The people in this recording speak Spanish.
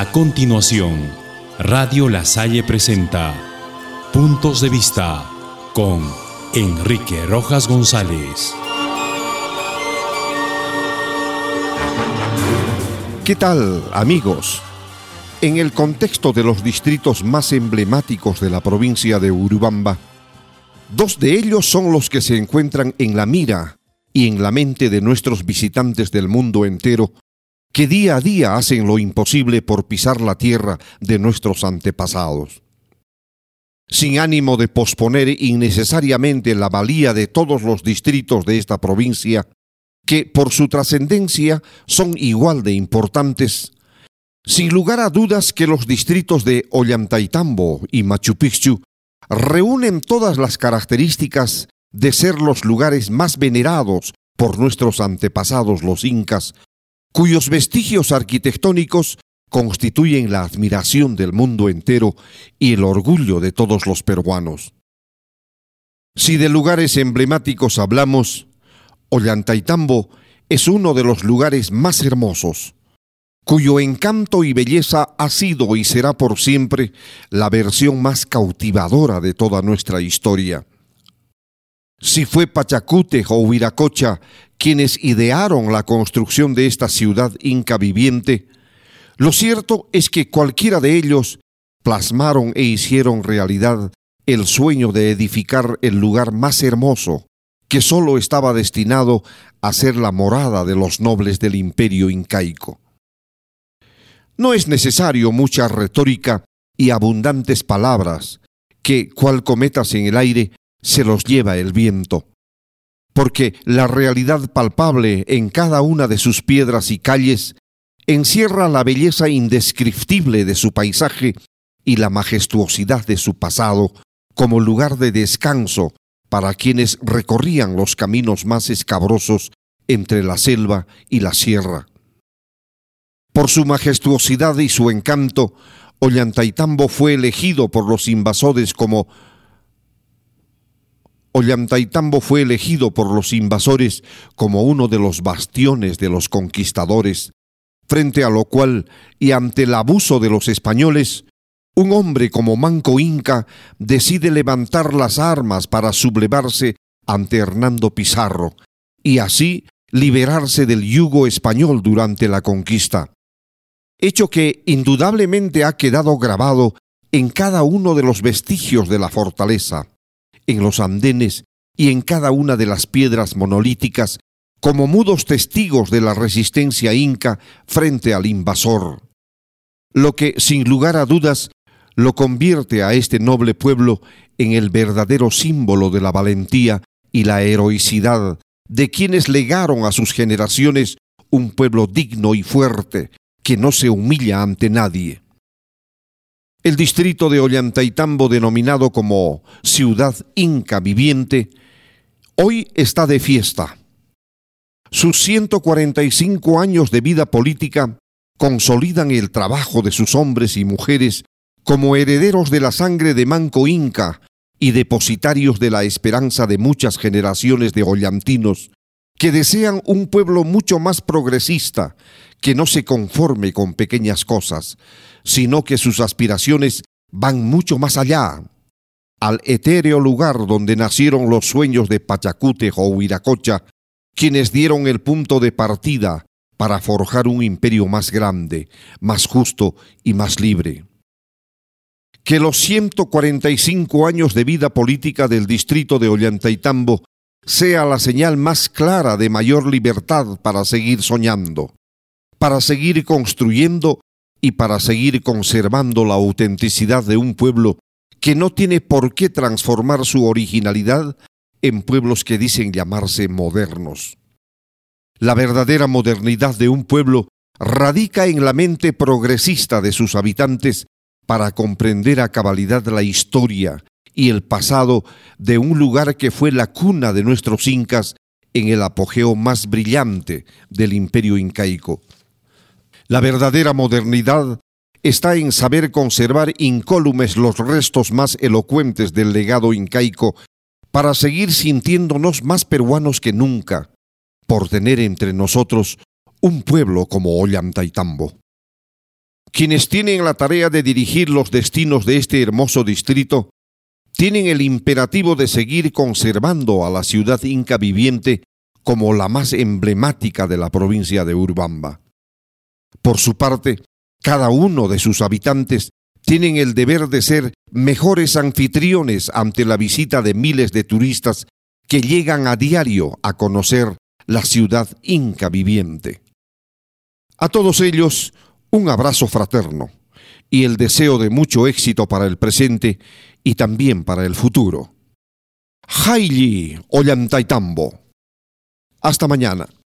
A continuación, Radio La Salle presenta Puntos de Vista con Enrique Rojas González. ¿Qué tal, amigos? En el contexto de los distritos más emblemáticos de la provincia de Urubamba, dos de ellos son los que se encuentran en la mira y en la mente de nuestros visitantes del mundo entero, que día a día hacen lo imposible por pisar la tierra de nuestros antepasados. Sin ánimo de posponer innecesariamente la valía de todos los distritos de esta provincia, que por su trascendencia son igual de importantes, sin lugar a dudas que los distritos de Ollantaytambo y Machu Picchu reúnen todas las características de ser los lugares más venerados por nuestros antepasados los incas, cuyos vestigios arquitectónicos constituyen la admiración del mundo entero y el orgullo de todos los peruanos. Si de lugares emblemáticos hablamos, Ollantaytambo es uno de los lugares más hermosos, cuyo encanto y belleza ha sido y será por siempre la versión más cautivadora de toda nuestra historia. Si fue Pachacútec o Viracocha quienes idearon la construcción de esta ciudad inca viviente, lo cierto es que cualquiera de ellos plasmaron e hicieron realidad el sueño de edificar el lugar más hermoso, que solo estaba destinado a ser la morada de los nobles del imperio incaico. No es necesario mucha retórica y abundantes palabras, que, cual cometas en el aire, se los lleva el viento, porque la realidad palpable en cada una de sus piedras y calles encierra la belleza indescriptible de su paisaje y la majestuosidad de su pasado como lugar de descanso para quienes recorrían los caminos más escabrosos entre la selva y la sierra. Por su majestuosidad y su encanto, Ollantaytambo fue elegido por los invasores como uno de los bastiones de los conquistadores, frente a lo cual, y ante el abuso de los españoles, un hombre como Manco Inca decide levantar las armas para sublevarse ante Hernando Pizarro y así liberarse del yugo español durante la conquista. Hecho que indudablemente ha quedado grabado en cada uno de los vestigios de la fortaleza, en los andenes y en cada una de las piedras monolíticas como mudos testigos de la resistencia inca frente al invasor, lo que sin lugar a dudas lo convierte a este noble pueblo en el verdadero símbolo de la valentía y la heroicidad de quienes legaron a sus generaciones un pueblo digno y fuerte que no se humilla ante nadie. El distrito de Ollantaytambo, denominado como Ciudad Inca Viviente, hoy está de fiesta. Sus 145 años de vida política consolidan el trabajo de sus hombres y mujeres como herederos de la sangre de Manco Inca y depositarios de la esperanza de muchas generaciones de ollantinos que desean un pueblo mucho más progresista, que no se conforme con pequeñas cosas, sino que sus aspiraciones van mucho más allá, al etéreo lugar donde nacieron los sueños de Pachacútec o Viracocha, quienes dieron el punto de partida para forjar un imperio más grande, más justo y más libre. Que los 145 años de vida política del distrito de Ollantaytambo sea la señal más clara de mayor libertad para seguir soñando, para seguir construyendo y para seguir conservando la autenticidad de un pueblo que no tiene por qué transformar su originalidad en pueblos que dicen llamarse modernos. La verdadera modernidad de un pueblo radica en la mente progresista de sus habitantes para comprender a cabalidad la historia y el pasado de un lugar que fue la cuna de nuestros incas en el apogeo más brillante del imperio incaico. La verdadera modernidad está en saber conservar incólumes los restos más elocuentes del legado incaico para seguir sintiéndonos más peruanos que nunca, por tener entre nosotros un pueblo como Ollantaytambo. quienes tienen la tarea de dirigir los destinos de este hermoso distrito, tienen el imperativo de seguir conservando a la ciudad inca viviente como la más emblemática de la provincia de Urubamba. Por su parte, cada uno de sus habitantes tienen el deber de ser mejores anfitriones ante la visita de miles de turistas que llegan a diario a conocer la ciudad inca viviente. A todos ellos, un abrazo fraterno y el deseo de mucho éxito para el presente y también para el futuro. Hailli Ollantaytambo. Hasta mañana.